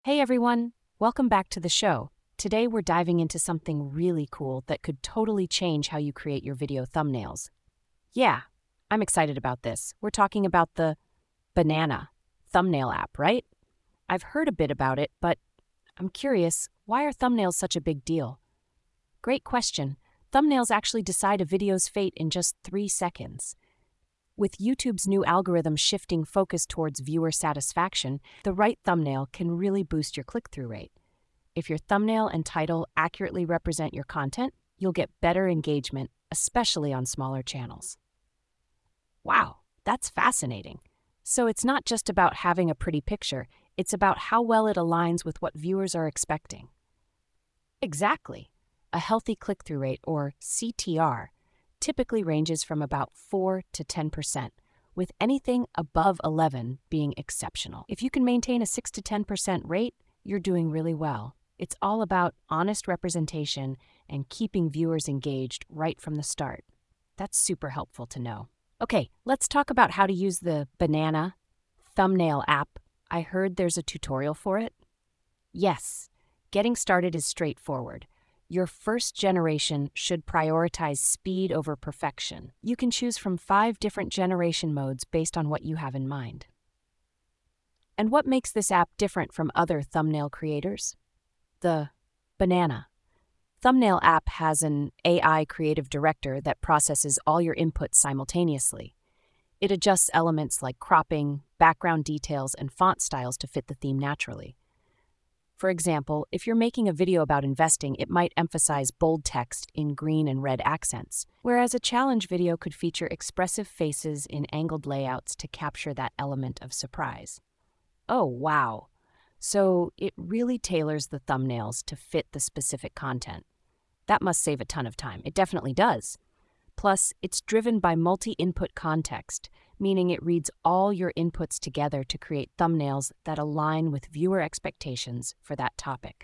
Hey everyone, welcome back to the show. Today we're diving into something really cool that could totally change how you create your video thumbnails. Yeah, I'm excited about this. We're talking about the Banana thumbnail app, right? I've heard a bit about it, but I'm curious, why are thumbnails such a big deal? Great question. Thumbnails actually decide a video's fate in just 3 seconds. With YouTube's new algorithm shifting focus towards viewer satisfaction, the right thumbnail can really boost your click-through rate. If your thumbnail and title accurately represent your content, you'll get better engagement, especially on smaller channels. Wow, that's fascinating. So it's not just about having a pretty picture, it's about how well it aligns with what viewers are expecting. Exactly. A healthy click-through rate, or CTR, typically ranges from about 4 to 10%, with anything above 11 being exceptional. If you can maintain a 6 to 10% rate, you're doing really well. It's all about honest representation and keeping viewers engaged right from the start. That's super helpful to know. Okay, let's talk about how to use the Banana thumbnail app. I heard there's a tutorial for it. Yes, getting started is straightforward. Your first generation should prioritize speed over perfection. You can choose from 5 different generation modes based on what you have in mind. And what makes this app different from other thumbnail creators? The Banana thumbnail app has an AI creative director that processes all your inputs simultaneously. It adjusts elements like cropping, background details, and font styles to fit the theme naturally. For example, if you're making a video about investing, it might emphasize bold text in green and red accents, whereas a challenge video could feature expressive faces in angled layouts to capture that element of surprise. Oh, wow. So it really tailors the thumbnails to fit the specific content. That must save a ton of time. It definitely does. Plus, it's driven by multi-input context, meaning it reads all your inputs together to create thumbnails that align with viewer expectations for that topic.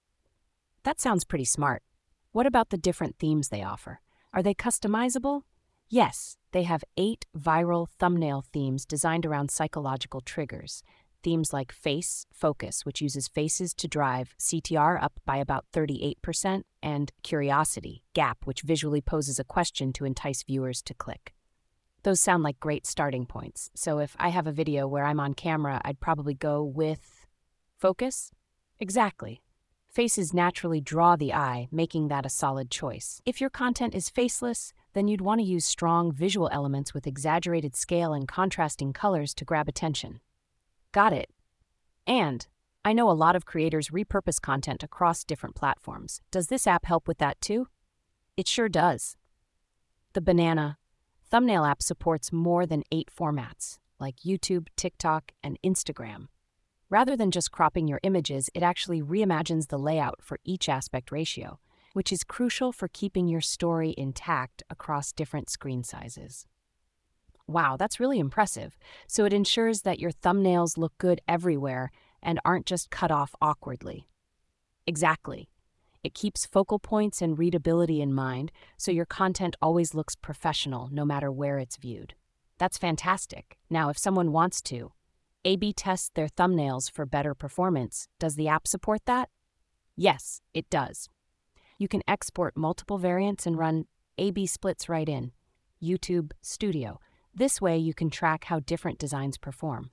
That sounds pretty smart. What about the different themes they offer? Are they customizable? Yes, they have 8 viral thumbnail themes designed around psychological triggers. Themes like Face Focus, which uses faces to drive CTR up by about 38%, and Curiosity Gap, which visually poses a question to entice viewers to click. Those sound like great starting points. So if I have a video where I'm on camera, I'd probably go with Focus? Exactly. Faces naturally draw the eye, making that a solid choice. If your content is faceless, then you'd want to use strong visual elements with exaggerated scale and contrasting colors to grab attention. Got it. And I know a lot of creators repurpose content across different platforms. Does this app help with that too? It sure does. The Banana thumbnail app supports more than 8 formats, like YouTube, TikTok, and Instagram. Rather than just cropping your images, it actually reimagines the layout for each aspect ratio, which is crucial for keeping your story intact across different screen sizes. Wow, that's really impressive. So it ensures that your thumbnails look good everywhere and aren't just cut off awkwardly. Exactly. It keeps focal points and readability in mind, so your content always looks professional no matter where it's viewed. That's fantastic. Now, if someone wants to A/B test their thumbnails for better performance, does the app support that? Yes, it does. You can export multiple variants and run A/B splits right in YouTube Studio. This way, you can track how different designs perform.